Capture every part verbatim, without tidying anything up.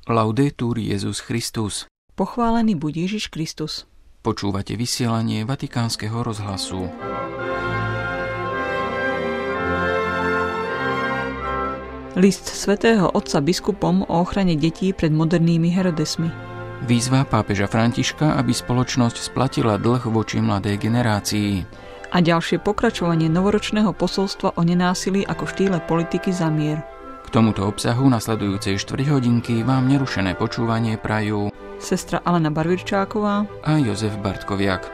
Laudetur Jesus Christus. Pochválený buď Ježiš Kristus. Počúvate vysielanie Vatikánskeho rozhlasu. List svätého Otca biskupom o ochrane detí pred modernými Herodesmi. Výzva pápeža Františka, aby spoločnosť splatila dlh voči mladej generácii. A ďalšie pokračovanie novoročného posolstva o nenásilí ako štýle politiky za mier. K tomuto obsahu nasledujúcej štvrťhodinky vám nerušené počúvanie prajú sestra Alena Barvirčáková a Jozef Bartkoviak.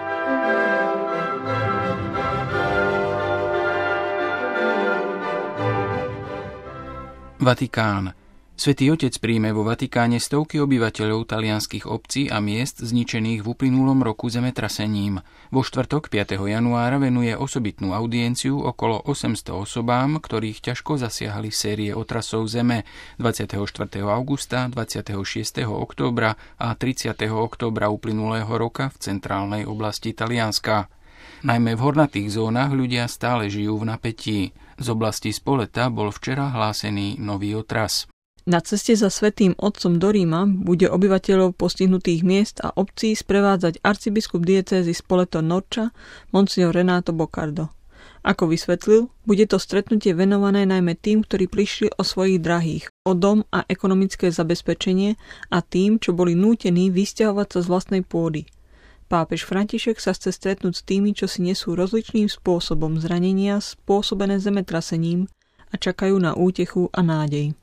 Vatikán. Svätý Otec príjme vo Vatikáne stovky obyvateľov talianskych obcí a miest zničených v uplynulom roku zemetrasením. Vo štvrtok piateho januára venuje osobitnú audienciu okolo osemsto osobám, ktorých ťažko zasiahli série otrasov zeme dvadsiateho štvrtého augusta, dvadsiateho šiesteho októbra a tridsiateho októbra uplynulého roka v centrálnej oblasti Talianska. Najmä v hornatých zónach ľudia stále žijú v napätí. Z oblasti Spoleta bol včera hlásený nový otras. Na ceste za Svätým Otcom do Ríma bude obyvateľov postihnutých miest a obcí sprevádzať arcibiskup diecézy Spoleto Norča, monsignor Renato Boccardo. Ako vysvetlil, bude to stretnutie venované najmä tým, ktorí prišli o svojich drahých, o dom a ekonomické zabezpečenie a tým, čo boli nútení vysťahovať sa z vlastnej pôdy. Pápež František sa chce stretnúť s tými, čo si nesú rozličným spôsobom zranenia spôsobené zemetrasením a čakajú na útechu a nádej.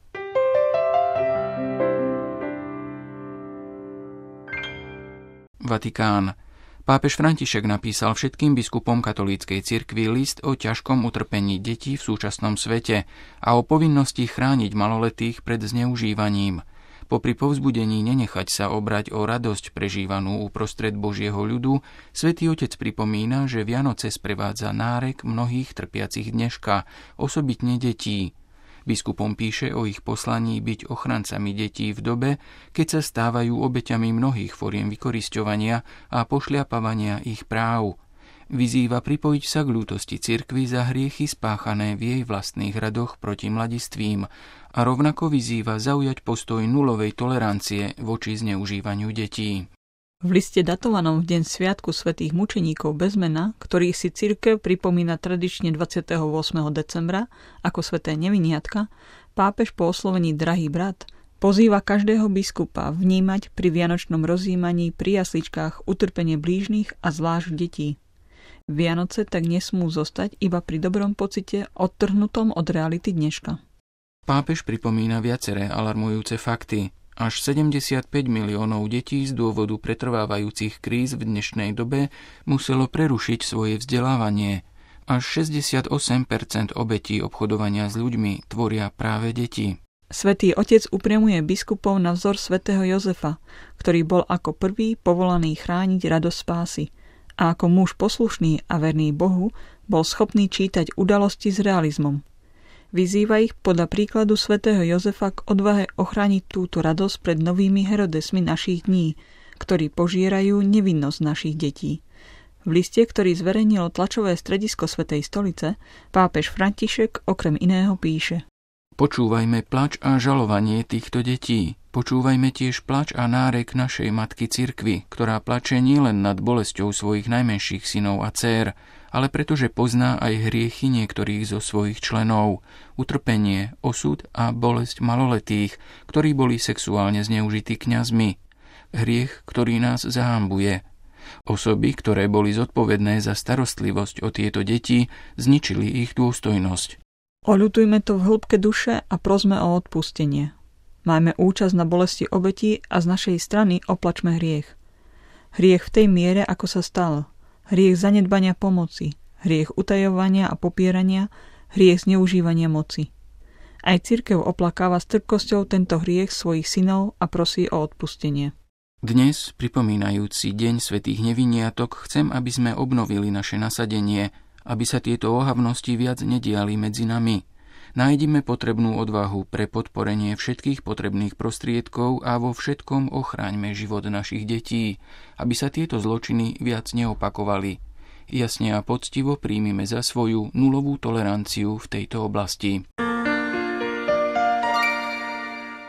Vatikán. Pápež František napísal všetkým biskupom katolíckej cirkvi list o ťažkom utrpení detí v súčasnom svete a o povinnosti chrániť maloletých pred zneužívaním. Popri povzbudení nenechať sa obrať o radosť prežívanú uprostred Božieho ľudu, Svätý Otec pripomína, že Vianoce sprevádza nárek mnohých trpiacich dneška, osobitne detí. Biskupom píše o ich poslaní byť ochrancami detí v dobe, keď sa stávajú obeťami mnohých foriem vykorisťovania a pošliapavania ich práv. Vyzýva pripojiť sa k ľútosti cirkvi za hriechy spáchané v jej vlastných radoch proti mladistvím a rovnako vyzýva zaujať postoj nulovej tolerancie voči zneužívaniu detí. V liste datovanom v deň sviatku svätých mučeníkov bez mena, ktorých si cirkev pripomína tradične dvadsiateho ôsmeho decembra ako sväté neviniatka, pápež po oslovení drahý brat pozýva každého biskupa vnímať pri vianočnom rozjímaní pri jasličkách utrpenie blížnych a zvlášť detí. Vianoce tak nesmú zostať iba pri dobrom pocite odtrhnutom od reality dneška. Pápež pripomína viaceré alarmujúce fakty. Až sedemdesiatpäť miliónov detí z dôvodu pretrvávajúcich kríz v dnešnej dobe muselo prerušiť svoje vzdelávanie. Až šesťdesiatosem percent obetí obchodovania s ľuďmi tvoria práve deti. Svätý Otec upriamuje biskupov na vzor svätého Jozefa, ktorý bol ako prvý povolaný chrániť radosť spásy a ako muž poslušný a verný Bohu bol schopný čítať udalosti s realizmom. Vyzýva ich podľa príkladu svätého Jozefa k odvahe ochrániť túto radosť pred novými Herodesmi našich dní, ktorí požierajú nevinnosť našich detí. V liste, ktorý zverejnilo tlačové stredisko Svätej stolice, pápež František okrem iného píše: Počúvajme plač a žalovanie týchto detí. Počúvajme tiež plač a nárek našej matky cirkvi, ktorá plače nielen nad bolesťou svojich najmenších synov a dcér, ale pretože pozná aj hriechy niektorých zo svojich členov, utrpenie, osud a bolesť maloletých, ktorí boli sexuálne zneužití kňazmi. Hriech, ktorý nás zahambuje. Osoby, ktoré boli zodpovedné za starostlivosť o tieto deti, zničili ich dôstojnosť. Oľutujme to v hĺbke duše a prosme o odpustenie. Majme účasť na bolesti obetí a z našej strany oplačme hriech. Hriech v tej miere, ako sa stal. Hriech zanedbania pomoci, hriech utajovania a popierania, hriech zneužívania moci. Aj cirkev oplakáva s trpkosťou tento hriech svojich synov a prosí o odpustenie. Dnes, pripomínajúci deň svätých neviniatok, chcem, aby sme obnovili naše nasadenie, aby sa tieto ohavnosti viac nediali medzi nami. Nájdime potrebnú odvahu pre podporenie všetkých potrebných prostriedkov a vo všetkom ochráňme život našich detí, aby sa tieto zločiny viac neopakovali. Jasne a poctivo príjmime za svoju nulovú toleranciu v tejto oblasti.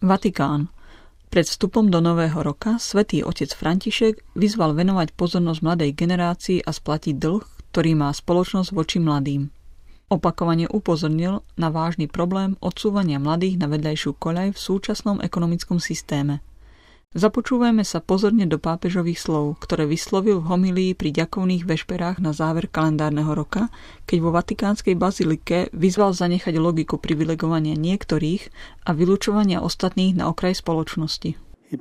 Vatikán. Pred vstupom do nového roka svätý otec František vyzval venovať pozornosť mladej generácii a splatiť dlh, ktorý má spoločnosť voči mladým. Opakovane upozornil na vážny problém odsúvania mladých na vedľajšiu koľaj v súčasnom ekonomickom systéme. Započúvajme sa pozorne do pápežových slov, ktoré vyslovil v homílii pri ďakovných vešperách na záver kalendárneho roka, keď vo vatikánskej bazilike vyzval zanechať logiku privilegovania niektorých a vylučovania ostatných na okraj spoločnosti.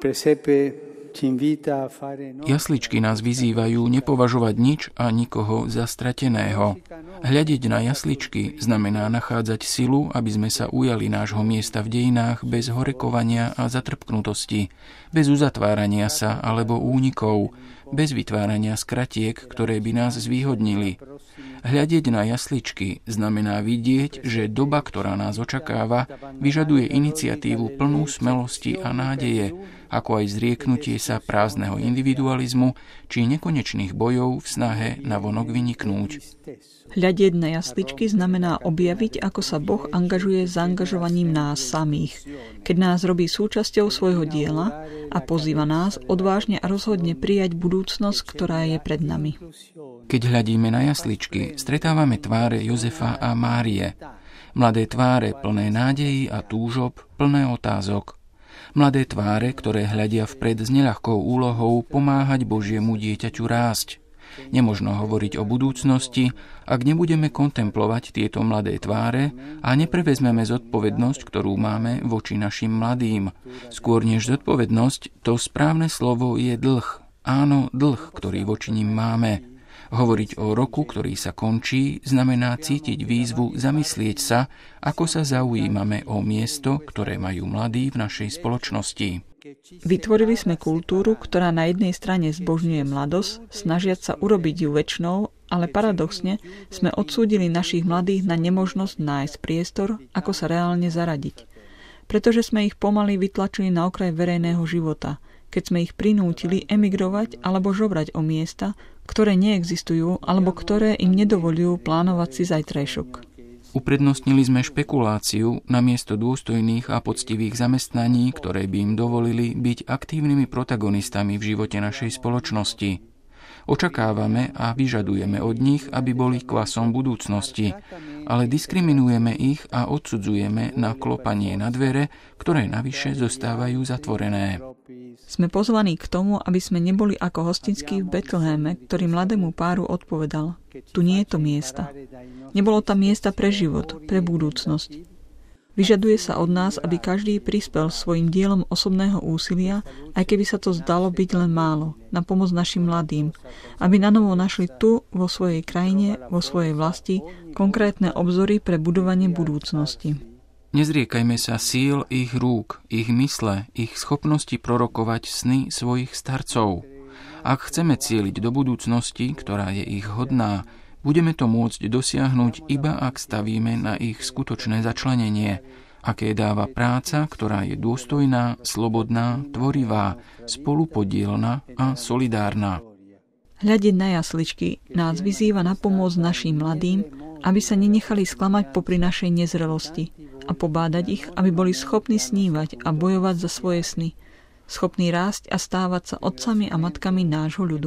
Jasličky nás vyzývajú nepovažovať nič a nikoho za strateného. Hľadiť na jasličky znamená nachádzať silu, aby sme sa ujali nášho miesta v dejinách bez horekovania a zatrpknutosti, bez uzatvárania sa alebo únikov, bez vytvárania skratiek, ktoré by nás zvýhodnili. Hľadiť na jasličky znamená vidieť, že doba, ktorá nás očakáva, vyžaduje iniciatívu plnú smelosti a nádeje, ako aj zrieknutie sa prázdneho individualizmu či nekonečných bojov v snahe navonok vyniknúť. Hľadieť na jasličky znamená objaviť, ako sa Boh angažuje zaangažovaním nás samých, keď nás robí súčasťou svojho diela a pozýva nás odvážne a rozhodne prijať budúcnosť, ktorá je pred nami. Keď hľadíme na jasličky, stretávame tváre Jozefa a Márie. Mladé tváre plné nádejí a túžob, plné otázok. Mladé tváre, ktoré hľadia vpred s neľahkou úlohou pomáhať Božiemu dieťaťu rásť. Nemožno hovoriť o budúcnosti, ak nebudeme kontemplovať tieto mladé tváre a neprevezmeme zodpovednosť, ktorú máme voči našim mladým. Skôr než zodpovednosť, to správne slovo je dlh. Áno, dlh, ktorý voči nim máme. Hovoriť o roku, ktorý sa končí, znamená cítiť výzvu zamyslieť sa, ako sa zaujímame o miesto, ktoré majú mladí v našej spoločnosti. Vytvorili sme kultúru, ktorá na jednej strane zbožňuje mladosť, snažiať sa urobiť ju večnou, ale paradoxne sme odsúdili našich mladých na nemožnosť nájsť priestor, ako sa reálne zaradiť. Pretože sme ich pomaly vytlačili na okraj verejného života, keď sme ich prinútili emigrovať alebo žobrať o miesta, ktoré neexistujú alebo ktoré im nedovoľujú plánovať si zajtrajšok. Uprednostnili sme špekuláciu namiesto dôstojných a poctivých zamestnaní, ktoré by im dovolili byť aktívnymi protagonistami v živote našej spoločnosti. Očakávame a vyžadujeme od nich, aby boli kvasom budúcnosti, ale diskriminujeme ich a odsudzujeme na klopanie na dvere, ktoré navyše zostávajú zatvorené. Sme pozvaní k tomu, aby sme neboli ako hostinský v Betleheme, ktorý mladému páru odpovedal: tu nie je to miesta. Nebolo tam miesta pre život, pre budúcnosť. Vyžaduje sa od nás, aby každý prispel svojim dielom osobného úsilia, aj keby sa to zdalo byť len málo, na pomoc našim mladým, aby nanovo našli tu, vo svojej krajine, vo svojej vlasti, konkrétne obzory pre budovanie budúcnosti. Nezriekajme sa síl ich rúk, ich mysle, ich schopnosti prorokovať sny svojich starcov. Ak chceme cieliť do budúcnosti, ktorá je ich hodná, budeme to môcť dosiahnuť iba ak stavíme na ich skutočné začlenenie, aké dáva práca, ktorá je dôstojná, slobodná, tvorivá, spolupodielna a solidárna. Hľadiť na jasličky nás vyzýva na pomoc našim mladým, aby sa nenechali sklamať popri našej nezrelosti a pobádať ich, aby boli schopní snívať a bojovať za svoje sny, schopní rásť a stávať sa otcami a matkami nášho ľudu.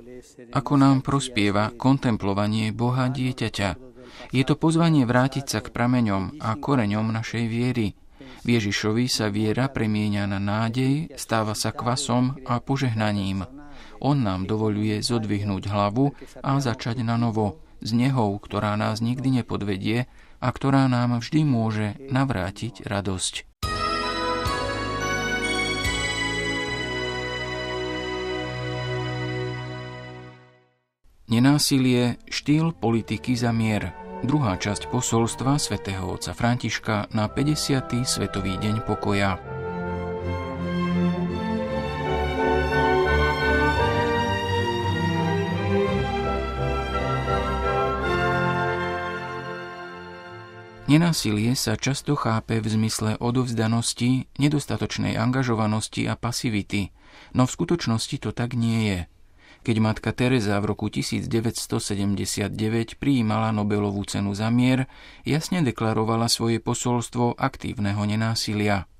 Ako nám prospieva kontemplovanie Boha dieťaťa. Je to pozvanie vrátiť sa k prameňom a koreňom našej viery. V Ježišovi sa viera premieňa na nádej, stáva sa kvasom a požehnaním. On nám dovoľuje zodvihnúť hlavu a začať na novo, s nehou, ktorá nás nikdy nepodvedie a ktorá nám vždy môže navrátiť radosť. Nenásilie, štýl politiky za mier. Druhá časť posolstva svätého otca Františka na päťdesiaty Svetový deň pokoja. Nenásilie sa často chápe v zmysle odovzdanosti, nedostatočnej angažovanosti a pasivity, no v skutočnosti to tak nie je. Keď matka Teresa v roku devätnásťsedemdesiatdeväť prijímala Nobelovú cenu za mier, jasne deklarovala svoje posolstvo aktívneho nenásilia.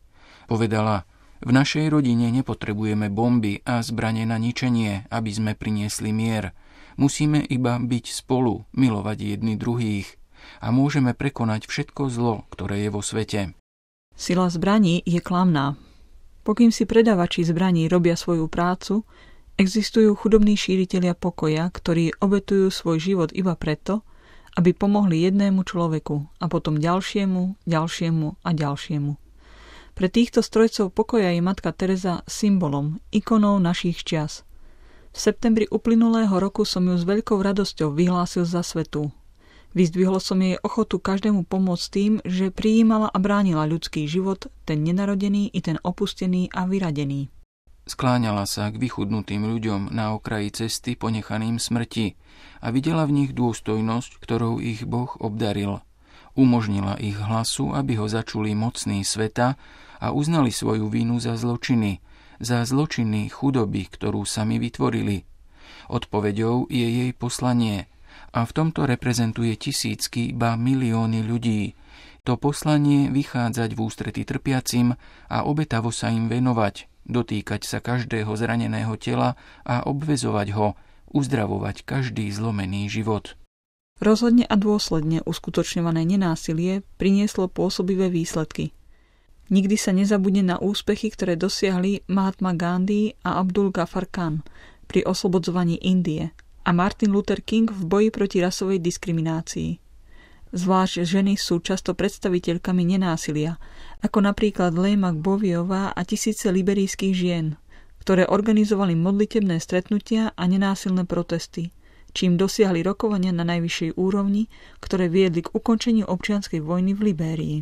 Povedala: v našej rodine nepotrebujeme bomby a zbrane na ničenie, aby sme priniesli mier. Musíme iba byť spolu, milovať jedni druhých a môžeme prekonať všetko zlo, ktoré je vo svete. Sila zbraní je klamná. Pokým si predávači zbraní robia svoju prácu, existujú chudobní šíritelia pokoja, ktorí obetujú svoj život iba preto, aby pomohli jednému človeku a potom ďalšiemu, ďalšiemu a ďalšiemu. Pre týchto strojcov pokoja je matka Teresa symbolom, ikonou našich čias. V septembri uplynulého roku som ju s veľkou radosťou vyhlásil za svätú. Vyzdvihol som jej ochotu každému pomôcť tým, že prijímala a bránila ľudský život, ten nenarodený i ten opustený a vyradený. Skláňala sa k vychudnutým ľuďom na okraji cesty ponechaným smrti a videla v nich dôstojnosť, ktorou ich Boh obdaril. Umožnila ich hlasu, aby ho začuli mocní sveta a uznali svoju vínu za zločiny, za zločiny chudoby, ktorú sami vytvorili. Odpoveďou je jej poslanie a v tomto reprezentuje tisícky, ba milióny ľudí. To poslanie vychádzať v ústrety trpiacim a obetavo sa im venovať, dotýkať sa každého zraneného tela a obväzovať ho, uzdravovať každý zlomený život. Rozhodne a dôsledne uskutočňované nenásilie prinieslo pôsobivé výsledky. Nikdy sa nezabudne na úspechy, ktoré dosiahli Mahatma Gandhi a Abdul Ghaffar Khan pri oslobodzovaní Indie a Martin Luther King v boji proti rasovej diskriminácii. Zvlášť ženy sú často predstaviteľkami nenásilia, ako napríklad Lejma Boviová a tisíce liberijských žien, ktoré organizovali modlitebné stretnutia a nenásilné protesty, čím dosiahli rokovania na najvyššej úrovni, ktoré viedli k ukončeniu občianskej vojny v Libérii.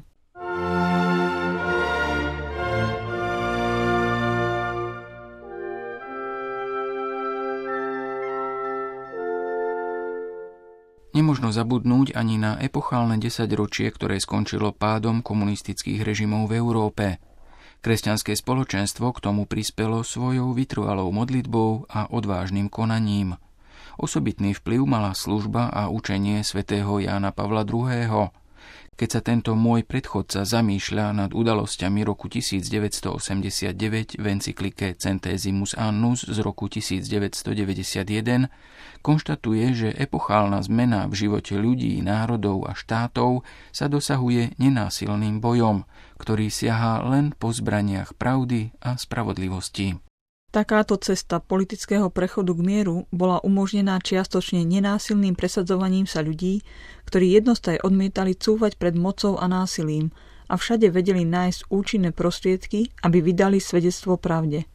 Nemožno zabudnúť ani na epochálne desaťročie, ktoré skončilo pádom komunistických režimov v Európe. Kresťanské spoločenstvo k tomu prispelo svojou vytrvalou modlitbou a odvážnym konaním. Osobitný vplyv mala služba a učenie svätého Jána Pavla druhého. Keď sa tento môj predchodca zamýšľa nad udalosťami roku tisícdeväťstoosemdesiatdeväť v encyklike Centesimus Annus z roku tisícdeväťstodeväťdesiatjeden, konštatuje, že epochálna zmena v živote ľudí, národov a štátov sa dosahuje nenásilným bojom, ktorý siaha len po zbraniach pravdy a spravodlivosti. Takáto cesta politického prechodu k mieru bola umožnená čiastočne nenásilným presadzovaním sa ľudí, ktorí jednostaj odmietali cúvať pred mocou a násilím a všade vedeli nájsť účinné prostriedky, aby vydali svedectvo pravde.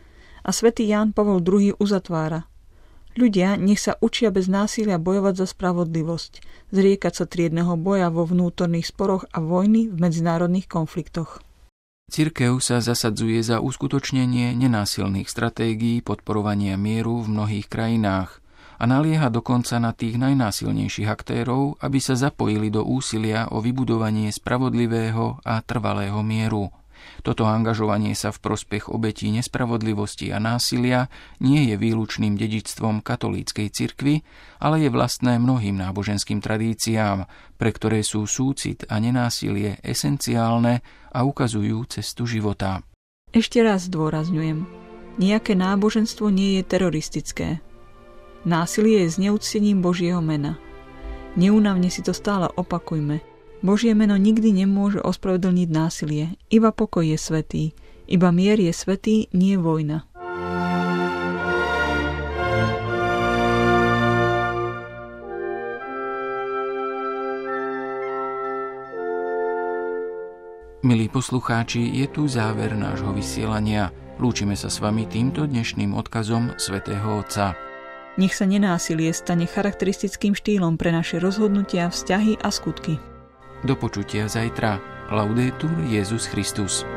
A svätý Ján Pavol druhý uzatvára: ľudia nech sa učia bez násilia bojovať za spravodlivosť, zriekať sa triedneho boja vo vnútorných sporoch a vojny v medzinárodných konfliktoch. Cirkev sa zasadzuje za uskutočnenie nenásilných stratégií podporovania mieru v mnohých krajinách a nalieha dokonca na tých najnásilnejších aktérov, aby sa zapojili do úsilia o vybudovanie spravodlivého a trvalého mieru. Toto angažovanie sa v prospech obetí nespravodlivosti a násilia nie je výlučným dedičstvom katolíckej cirkvi, ale je vlastné mnohým náboženským tradíciám, pre ktoré sú súcit a nenásilie esenciálne a ukazujú cestu života. Ešte raz zdôrazňujem, nejaké náboženstvo nie je teroristické. Násilie je zneúctením Božieho mena. Neúnavne si to stále opakujme. Božie meno nikdy nemôže ospravedlniť násilie, iba pokoj je svätý, iba mier je svätý, nie vojna. Milí poslucháči, je tu záver nášho vysielania. Lúčime sa s vami týmto dnešným odkazom svätého Otca. Nech sa nenásilie stane charakteristickým štýlom pre naše rozhodnutia, vzťahy a skutky. Do počutia zajtra. Laudetur Jesus Christus.